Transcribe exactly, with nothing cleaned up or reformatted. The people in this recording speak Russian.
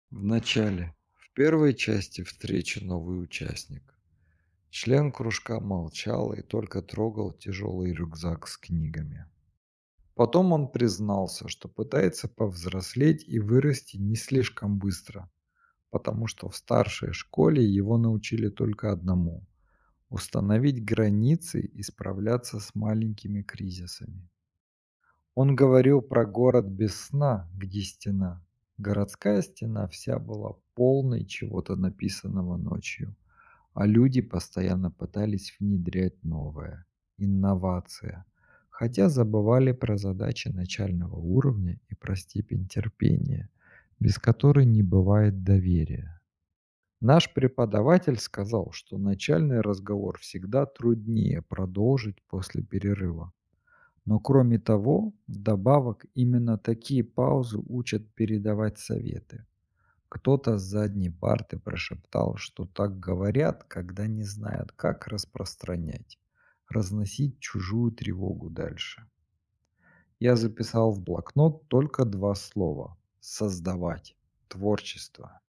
В начале, в первой части встречи новый участник. Член кружка молчал и только трогал тяжелый рюкзак с книгами. Потом он признался, что пытается повзрослеть и вырасти не слишком быстро, потому что в старшей школе его научили только одному — установить границы и справляться с маленькими кризисами. Он говорил про город без сна, где стена. Городская стена вся была полной чего-то написанного ночью, а люди постоянно пытались внедрять новое — инновация, хотя забывали про задачи начального уровня и про степень терпения, без которой не бывает доверия. Наш преподаватель сказал, что начальный разговор всегда труднее продолжить после перерыва. Но кроме того, вдобавок именно такие паузы учат передавать советы. Кто-то с задней парты прошептал, что так говорят, когда не знают, как распространять, разносить чужую тревогу дальше. Я записал в блокнот только два слова — создавать, творчество.